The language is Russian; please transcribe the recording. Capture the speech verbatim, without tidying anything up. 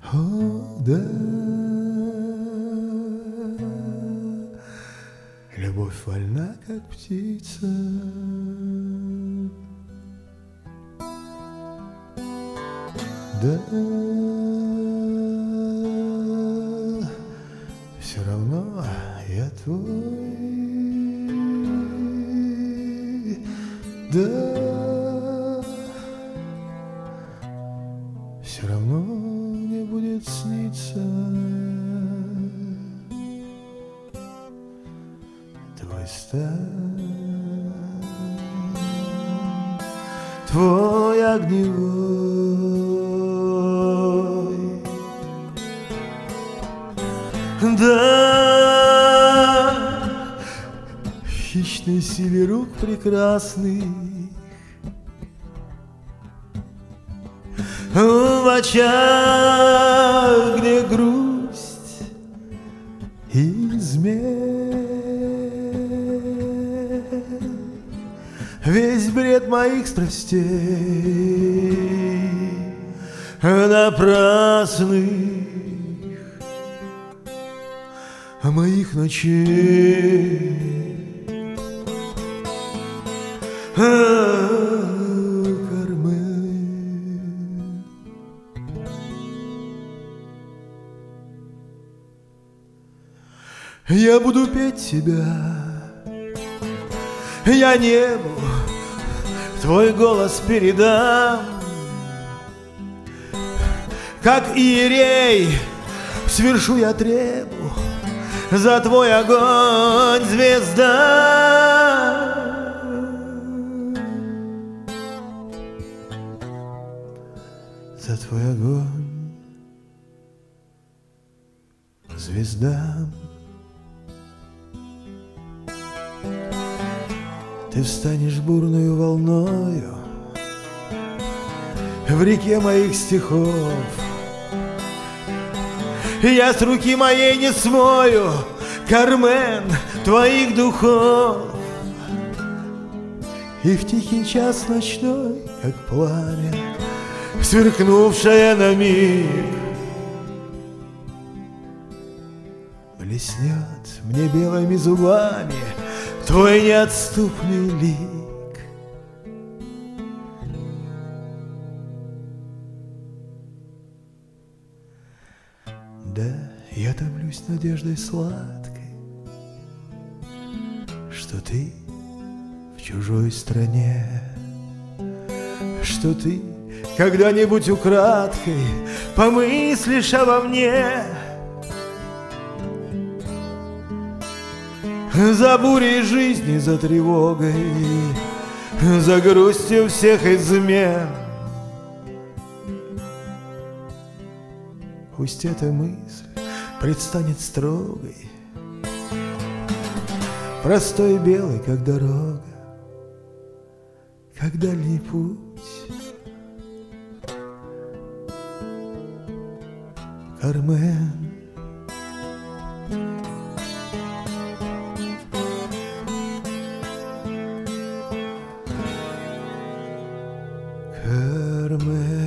О, да, любовь вольна, как птица. Да, все равно я твой. Да, все равно мне будет сниться твой стан, твой огневой. Да, в хищной силе рук прекрасных, в очах, где грусть и измен, весь бред моих страстей напрасных, моих ночей. Кармен, я буду петь тебя, я небу твой голос передам, как иерей свершу я требу за твой огонь, звезда. За твой огонь, звезда. Ты встанешь бурную волною в реке моих стихов, и я с руки моей не смою, Кармен, твоих духов. И в тихий час ночной, как пламя, сверкнувшая на миг, блеснет мне белыми зубами твой неотступный лик. Да, я томлюсь надеждой сладкой, что ты в чужой стране, что ты когда-нибудь украдкой помыслишь обо мне. За бурей жизни, за тревогой, за грустью всех измен. Пусть эта мысль предстанет строгой, простой и белой, как дорога, как дальний путь. Кармен, Кармен.